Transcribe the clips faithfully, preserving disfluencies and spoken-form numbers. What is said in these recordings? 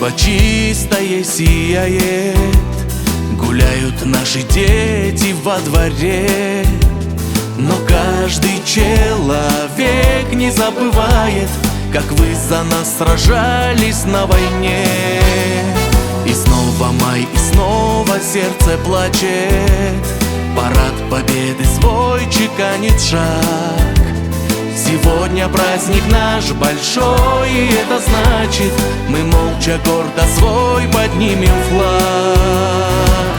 Небо чистое сияет, гуляют наши дети во дворе. Но каждый человек не забывает, как вы за нас сражались на войне. И снова май, и снова сердце плачет, парад победы свой чеканит шаг. Сегодня праздник наш большой, и это значит, мы молча гордо свой поднимем флаг.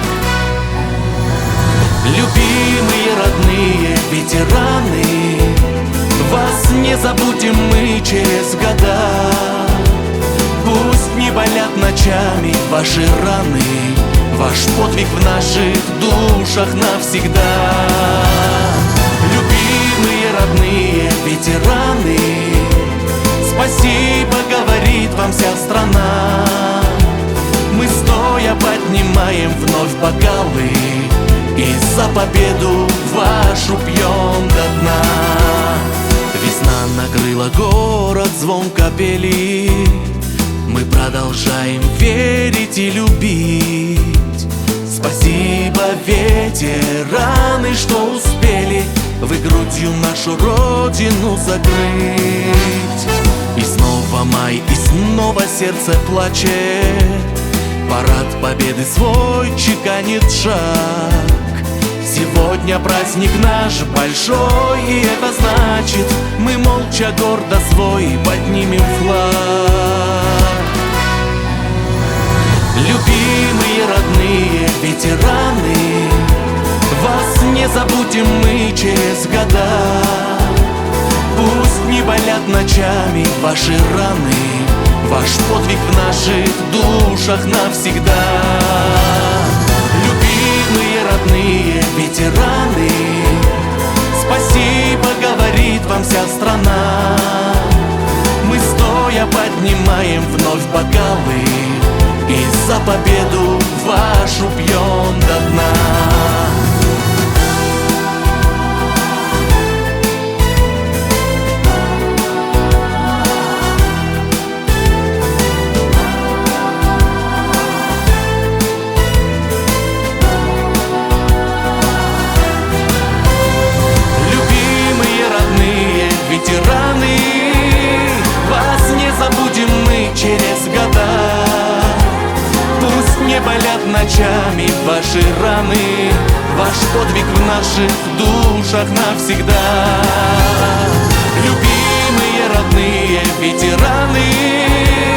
Любимые, родные ветераны, вас не забудем мы через года. Пусть не болят ночами ваши раны, ваш подвиг в наших душах навсегда. Любимые, родные ветераны, спасибо говорит вам вся страна. Мы стоя поднимаем вновь бокалы и за победу вашу пьем до дна. Весна накрыла город, звон капели, мы продолжаем верить и любить. Спасибо, ветераны, что успели вы грудью нашу родину закрыть. И снова май, и снова сердце плачет, парад победы свой чеканит шаг. Сегодня праздник наш большой, и это значит, мы молча гордо свой поднимем флаг. Любимые, родные ветераны, вас не забудем мы через года. Пусть не болят ночами ваши раны, ваш подвиг в наших душах навсегда. Любимые, родные ветераны, спасибо говорит вам вся страна. Мы стоя поднимаем вновь бокалы и за победу вашу пьем до дна. Ветераны, вас не забудем мы через года. Пусть не болят ночами ваши раны, ваш подвиг в наших душах навсегда. Любимые, родные ветераны,